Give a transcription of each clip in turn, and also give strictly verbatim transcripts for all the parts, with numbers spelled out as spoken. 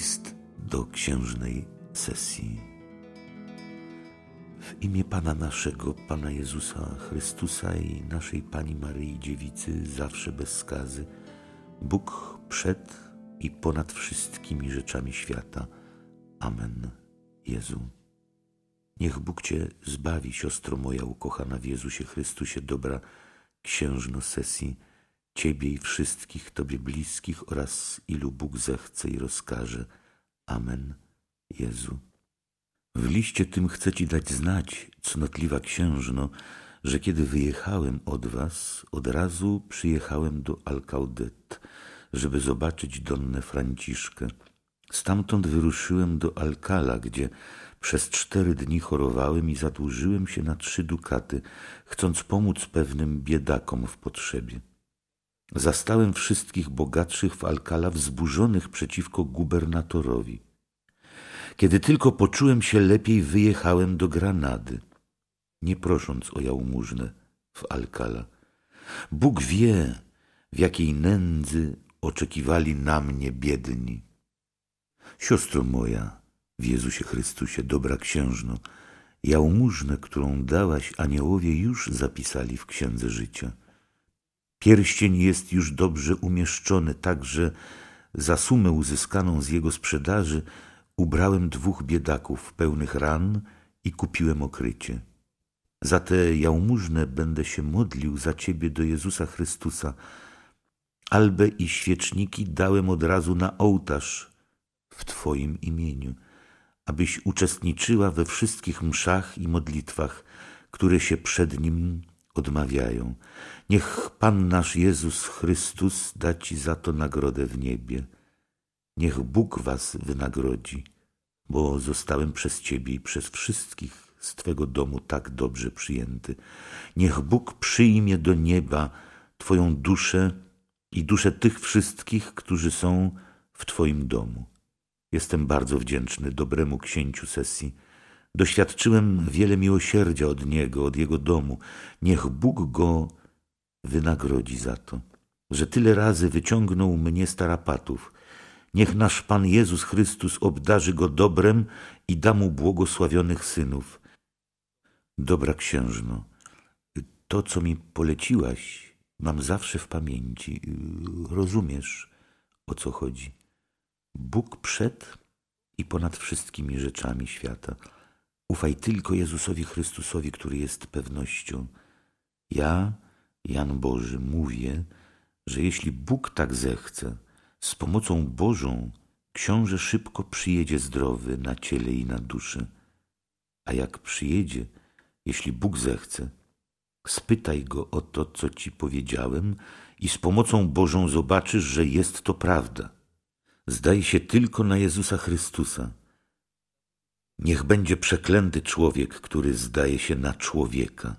List do księżnej Sesji. W imię Pana naszego, Pana Jezusa Chrystusa i naszej Pani Maryi Dziewicy, zawsze bez skazy, Bóg przed i ponad wszystkimi rzeczami świata. Amen. Jezu. Niech Bóg Cię zbawi, siostro moja ukochana w Jezusie Chrystusie, dobra księżno Sesji, Ciebie i wszystkich Tobie bliskich oraz ilu Bóg zechce i rozkaże. Amen. Jezu. W liście tym chcę Ci dać znać, cnotliwa księżno, że kiedy wyjechałem od Was, od razu przyjechałem do Alcaudet, żeby zobaczyć Donnę Franciszkę. Stamtąd wyruszyłem do Alcala, gdzie przez cztery dni chorowałem i zadłużyłem się na trzy dukaty, chcąc pomóc pewnym biedakom w potrzebie. Zastałem wszystkich bogatszych w Alcala wzburzonych przeciwko gubernatorowi. Kiedy tylko poczułem się lepiej, wyjechałem do Granady, nie prosząc o jałmużnę w Alcala. Bóg wie, w jakiej nędzy oczekiwali na mnie biedni. Siostro moja, w Jezusie Chrystusie, dobra księżno, jałmużnę, którą dałaś, aniołowie już zapisali w księdze życia. Pierścień jest już dobrze umieszczony, tak że za sumę uzyskaną z jego sprzedaży ubrałem dwóch biedaków pełnych ran i kupiłem okrycie. Za tę jałmużnę będę się modlił za Ciebie do Jezusa Chrystusa. Albę i świeczniki dałem od razu na ołtarz w Twoim imieniu, abyś uczestniczyła we wszystkich mszach i modlitwach, które się przed Nim odmawiają. Niech Pan nasz Jezus Chrystus da Ci za to nagrodę w niebie. Niech Bóg Was wynagrodzi, bo zostałem przez Ciebie i przez wszystkich z Twego domu tak dobrze przyjęty. Niech Bóg przyjmie do nieba Twoją duszę i duszę tych wszystkich, którzy są w Twoim domu. Jestem bardzo wdzięczny dobremu księciu Sesji. Doświadczyłem wiele miłosierdzia od niego, od jego domu. Niech Bóg go wynagrodzi za to, że tyle razy wyciągnął mnie z tarapatów. Niech nasz Pan Jezus Chrystus obdarzy go dobrem i da mu błogosławionych synów. Dobra księżno, to, co mi poleciłaś, mam zawsze w pamięci. Rozumiesz, o co chodzi. Bóg przed i ponad wszystkimi rzeczami świata. Ufaj tylko Jezusowi Chrystusowi, który jest pewnością. Ja, Jan Boży, mówię, że jeśli Bóg tak zechce, z pomocą Bożą książę szybko przyjedzie zdrowy na ciele i na duszy. A jak przyjedzie, jeśli Bóg zechce, spytaj go o to, co ci powiedziałem, i z pomocą Bożą zobaczysz, że jest to prawda. Zdaj się tylko na Jezusa Chrystusa. Niech będzie przeklęty człowiek, który zdaje się na człowieka.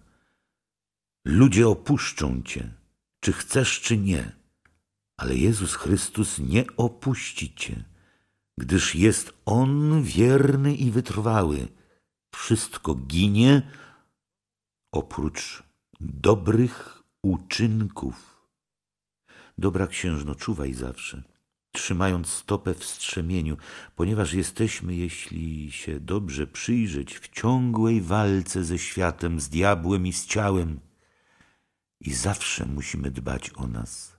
Ludzie opuszczą Cię, czy chcesz, czy nie, ale Jezus Chrystus nie opuści Cię, gdyż jest On wierny i wytrwały. Wszystko ginie oprócz dobrych uczynków. Dobra księżno, czuwaj zawsze, trzymając stopę w strzemieniu, ponieważ jesteśmy, jeśli się dobrze przyjrzeć, w ciągłej walce ze światem, z diabłem i z ciałem. I zawsze musimy dbać o nas.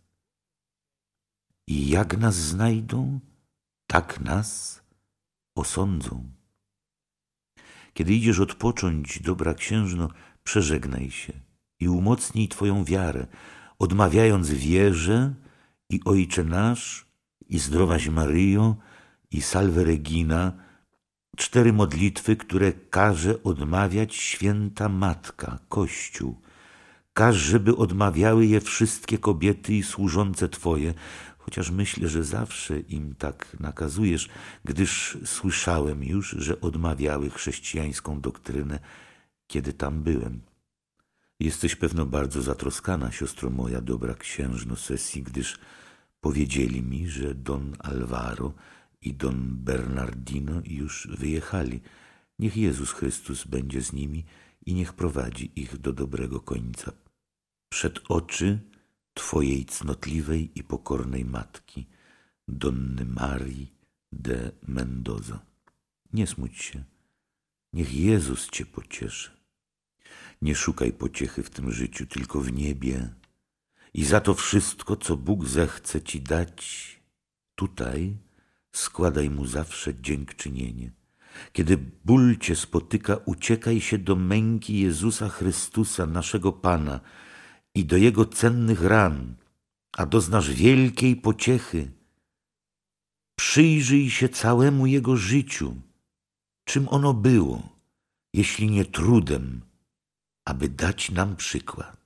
I jak nas znajdą, tak nas osądzą. Kiedy idziesz odpocząć, dobra księżno, przeżegnaj się i umocnij Twoją wiarę, odmawiając wierze i Ojcze Nasz, i Zdrowaś Maryjo, i Salve Regina, cztery modlitwy, które każe odmawiać święta Matka, Kościół. Każ, żeby odmawiały je wszystkie kobiety i służące Twoje, chociaż myślę, że zawsze im tak nakazujesz, gdyż słyszałem już, że odmawiały chrześcijańską doktrynę, kiedy tam byłem. Jesteś pewno bardzo zatroskana, siostro moja, dobra księżno Sesji, gdyż powiedzieli mi, że Don Alvaro i Don Bernardino już wyjechali. Niech Jezus Chrystus będzie z nimi i niech prowadzi ich do dobrego końca. Przed oczy Twojej cnotliwej i pokornej matki, Donny Marii, de Mendoza. Nie smuć się, niech Jezus cię pocieszy. Nie szukaj pociechy w tym życiu, tylko w niebie. I za to wszystko, co Bóg zechce ci dać tutaj, składaj Mu zawsze dziękczynienie. Kiedy ból cię spotyka, uciekaj się do męki Jezusa Chrystusa, naszego Pana, i do Jego cennych ran, a doznasz wielkiej pociechy. Przyjrzyj się całemu Jego życiu, czym ono było, jeśli nie trudem, aby dać nam przykład.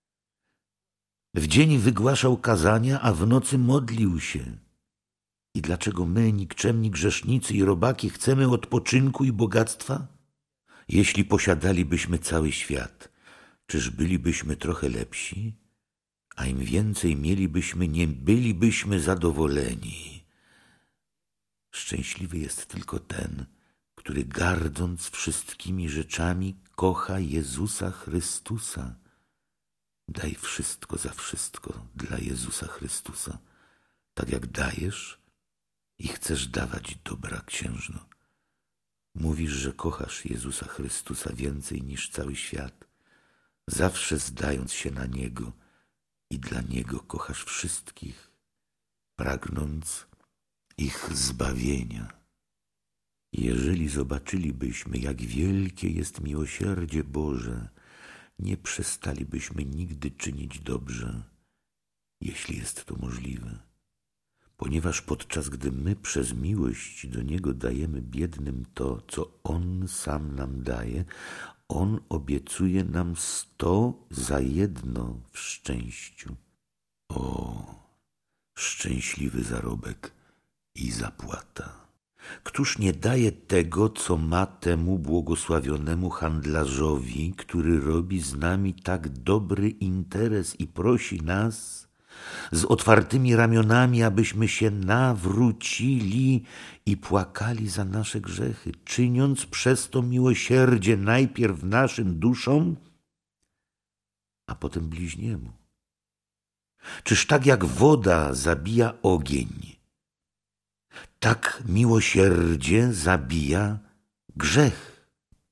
W dzień wygłaszał kazania, a w nocy modlił się. I dlaczego my, nikczemni grzesznicy i robaki, chcemy odpoczynku i bogactwa? Jeśli posiadalibyśmy cały świat, czyż bylibyśmy trochę lepsi? A im więcej mielibyśmy, nie bylibyśmy zadowoleni. Szczęśliwy jest tylko ten, który gardząc wszystkimi rzeczami kocha Jezusa Chrystusa. Daj wszystko za wszystko dla Jezusa Chrystusa, tak jak dajesz i chcesz dawać dobra, księżno. Mówisz, że kochasz Jezusa Chrystusa więcej niż cały świat, zawsze zdając się na Niego i dla Niego kochasz wszystkich, pragnąc ich zbawienia. Jeżeli zobaczylibyśmy, jak wielkie jest miłosierdzie Boże, nie przestalibyśmy nigdy czynić dobrze, jeśli jest to możliwe. Ponieważ podczas gdy my przez miłość do Niego dajemy biednym to, co On sam nam daje, On obiecuje nam sto za jedno w szczęściu. O, szczęśliwy zarobek i zapłata! Któż nie daje tego, co ma, temu błogosławionemu handlarzowi, który robi z nami tak dobry interes i prosi nas z otwartymi ramionami, abyśmy się nawrócili i płakali za nasze grzechy, czyniąc przez to miłosierdzie najpierw naszym duszom, a potem bliźniemu. Czyż tak jak woda zabija ogień, tak miłosierdzie zabija grzech?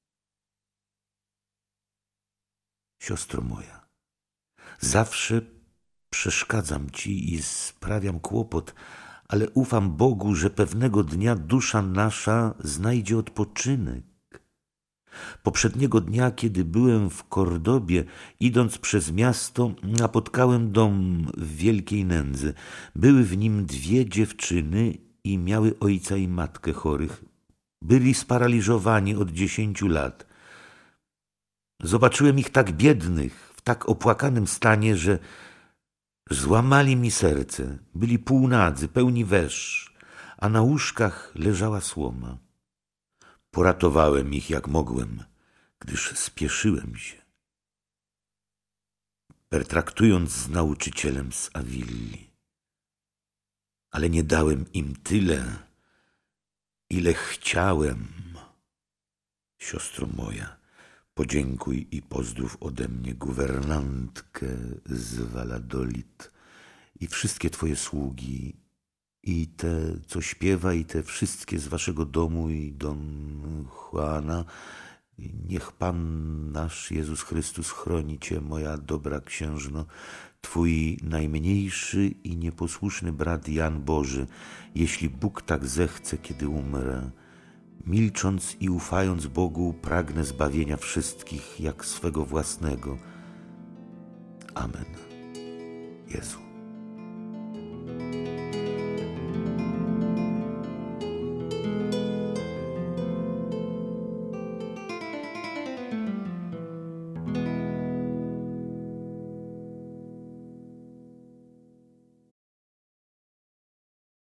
Siostro moja, zawsze przeszkadzam ci i sprawiam kłopot, ale ufam Bogu, że pewnego dnia dusza nasza znajdzie odpoczynek. Poprzedniego dnia, kiedy byłem w Kordobie, idąc przez miasto, napotkałem dom w wielkiej nędzy. Były w nim dwie dziewczyny i miały ojca i matkę chorych. Byli sparaliżowani od dziesięciu lat. Zobaczyłem ich tak biednych, w tak opłakanym stanie, że złamali mi serce. Byli półnadzy, pełni wesz, a na łóżkach leżała słoma. Poratowałem ich jak mogłem, gdyż spieszyłem się, pertraktując z nauczycielem z Awilli. Ale nie dałem im tyle, ile chciałem. Siostro moja, podziękuj i pozdrów ode mnie guwernantkę z Valladolid i wszystkie twoje sługi, i te, co śpiewa, i te wszystkie z waszego domu, i Don Juana. Niech Pan nasz Jezus Chrystus chroni cię, moja dobra księżno, twój najmniejszy i nieposłuszny brat Jan Boży, jeśli Bóg tak zechce, kiedy umrę. Milcząc i ufając Bogu, pragnę zbawienia wszystkich jak swego własnego. Amen. Jezu.